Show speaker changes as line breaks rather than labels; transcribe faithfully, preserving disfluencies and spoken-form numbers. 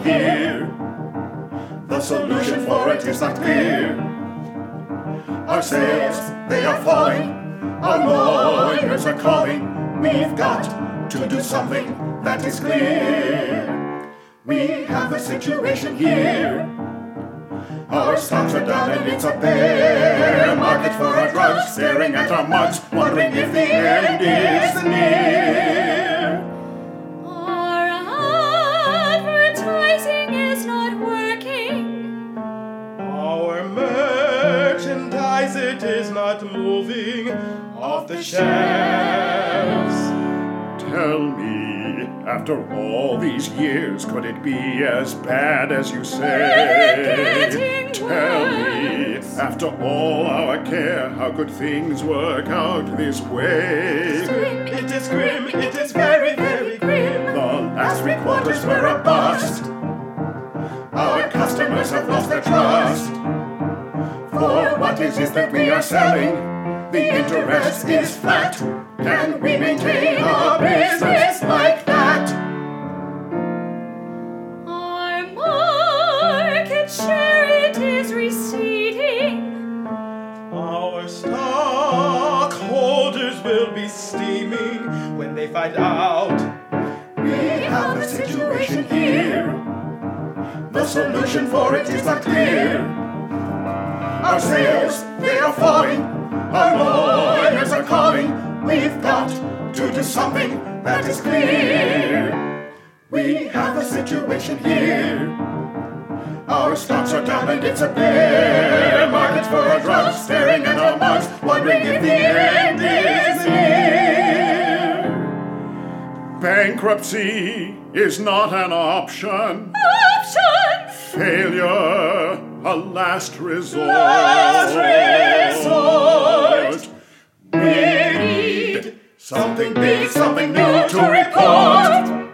here. The solution for it is not clear. Our sales, they are falling. Our lawyers are calling. We've got to do something that is clear. We have a situation here. Our stocks are down and it's a bear market for our drugs, staring at our mugs, wondering if the end is near.
Our advertising is not working.
Our merchandise, it is not moving off the shelves.
Tell me, after all these years, could it be as bad as you say?
Getting
Tell me,
worse.
after all our care, how could things work out this way?
Grim,
It is grim, it is very, very grim.
The last three quarters were a bust. Our customers have lost their trust. For what is it that we are selling? The interest is flat. Can we maintain our business like that?
Our market share, it is receding.
Our stockholders will be steaming when they find out.
We have a situation here. The solution for it is not clear. Our sales, they are falling. Our lawyers are calling. We've got to do something that is clear. We have a situation here. Our stocks are down and it's a bear market for our drugs, staring at our mugs, wondering if the end is near. Bankruptcy is not an option.
Option!
Failure, a last resort.
Last resort.
We need something big, something new to report.